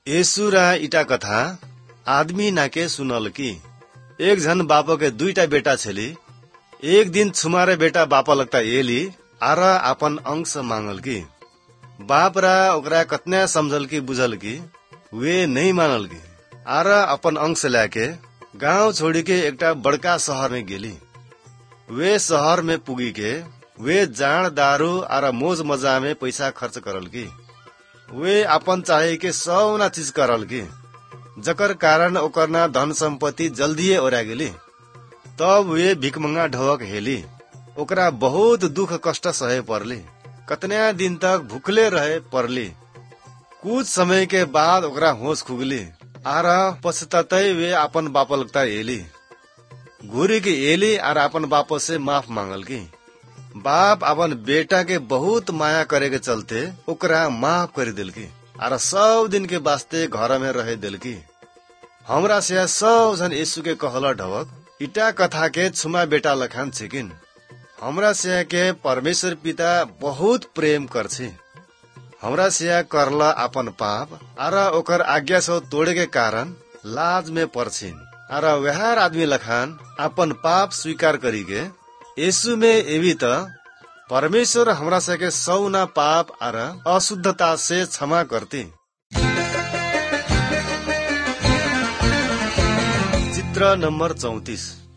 येशुरा इटा कथा आदमी नाके सुनल की एक झन बाप के दुईटा बेटा छेली। एक दिन छुमारे बेटा बापा लगता एली आरा अपन अंश मांगल की बाप रा ओकरा कतना समझल की बुझल की वे नहीं मानल की आरा अपन अंश लाके गांव छोड़ी के एकटा बड़का शहर में गेली। वे शहर में पुगी के वे जान दारू आरा मोज मजा में पैसा खर्च करल की वे अपन चाहे के सौना चीज करल की जकर कारण ओकरना धन संपत्ति जल्दी ओरा गेली। तब वे भिकमंगा ढोक हेली ओकरा बहुत दुख कष्ट सहे परली। कतना दिन तक भूखले रहे परली। कुछ समय के बाद ओकरा होश खुगली आरा पछताते वे अपन बाप लगता एली घूरी के एली आरा अपन बाप से माफ मांगल की बाप अपन बेटा के बहुत माया करे के चलते ओकरा माफ कर दिल की आरा 100 दिन के वास्ते घर में रहे दिल की। हमरा से 100 जन यीशु के कहला ढवक इटा कथा के छुमा बेटा लखान छिकिन। हमरा से के परमेश्वर पिता बहुत प्रेम करछे। हमरा से करला अपन पाप आरा ओकर आज्ञा से तोड़े के कारण लाज में परछिन आरा वहार आदमी लखान अपन पाप स्वीकार करी के यीशु में एवी त परमेश्वर हमरा से के सौना पाप आरा अशुद्धता से क्षमा करती। चित्र नंबर 34।